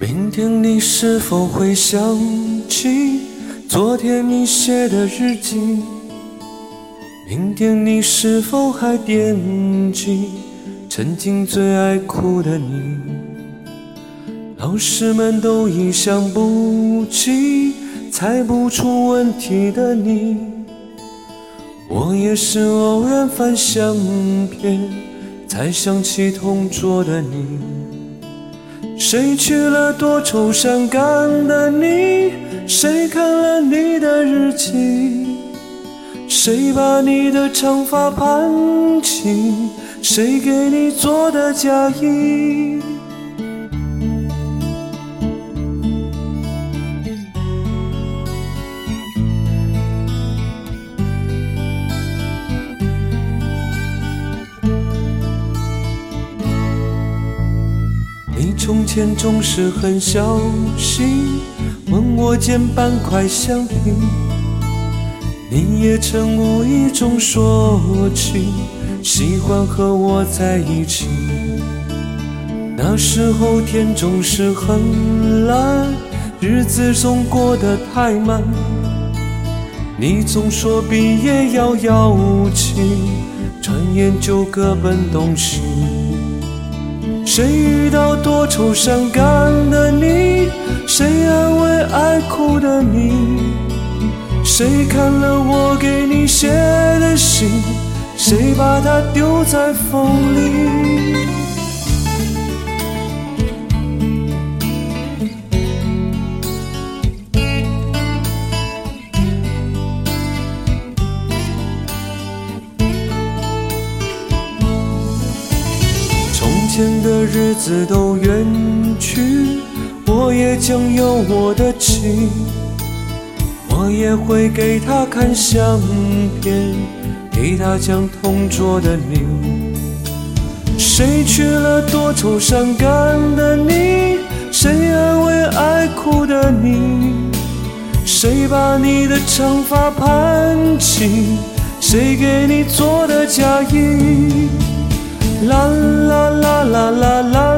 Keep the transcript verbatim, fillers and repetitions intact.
明天你是否会想起昨天你写的日记？明天你是否还惦记曾经最爱哭的你？老师们都已想不起猜不出问题的你，我也是偶然翻相片才想起同桌的你。谁去了多愁善感的你？谁看了你的日记？谁把你的长发盘起？谁给你做的嫁衣？你从前总是很小心，问我借半块橡皮，你也曾无意中说起喜欢和我在一起。那时候天总是很蓝，日子总过得太慢，你总说毕业遥遥无期，转眼就各奔东西。谁遇到多愁善感的你？谁安慰爱哭的你？谁看了我给你写的信？谁把它丢在风里？从前的日子都远去，我也将有我的妻，我也会给她看相片，给她讲同桌的你。谁去了多愁善感的你？谁安慰爱哭的你？谁把你的长发盘起？谁给你做的嫁衣？啦啦啦啦啦啦。